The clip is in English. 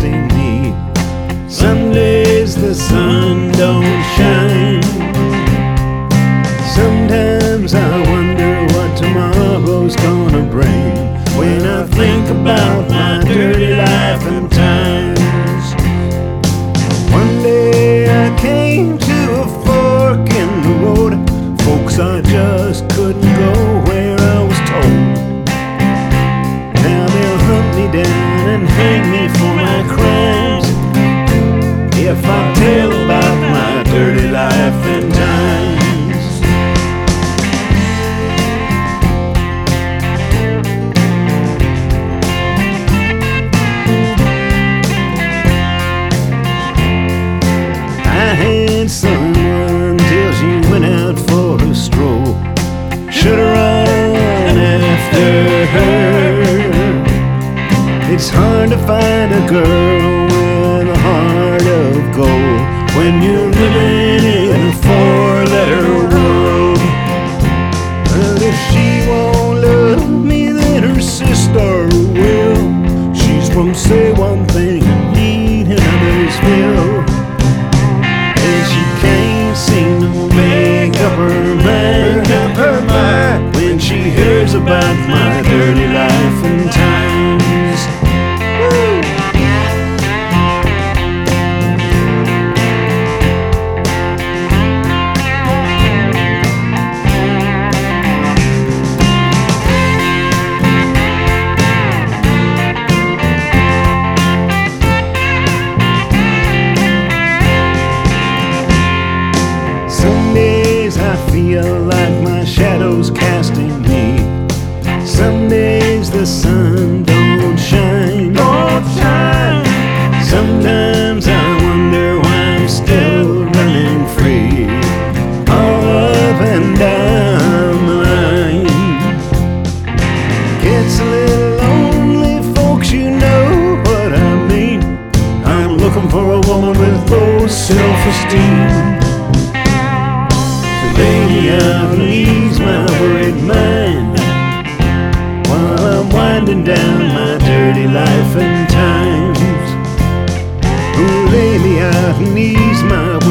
casting me. Some days the sun don't shine. Sometimes I wonder what tomorrow's gonna bring, when I think about my dirty life and times. One day I came to a fork in the road. Folks, I just couldn't go where I was told. Now they'll hunt me down and hang me for my crimes, if I tell about my dirty life and times. I had someone till she went out for a stroll. Should've run after her. It's hard to find a girl with a heart of gold when you're living in a four-letter world. But if she won't love me, then her sister will. She's from say one thing and need another's will, and she can't seem to make up her mind when she hears about my dirty life and times. Some days I feel like my shadow's casting me. Some days the sun don't shine. Sometimes I wonder why I'm still running free, all up and down the line. Gets a little lonely, folks, you know what I mean. I'm looking for a woman with low self-esteem, lay me out and ease my worried mind, while I'm winding down my dirty life and times. Ooh, lay me out and ease my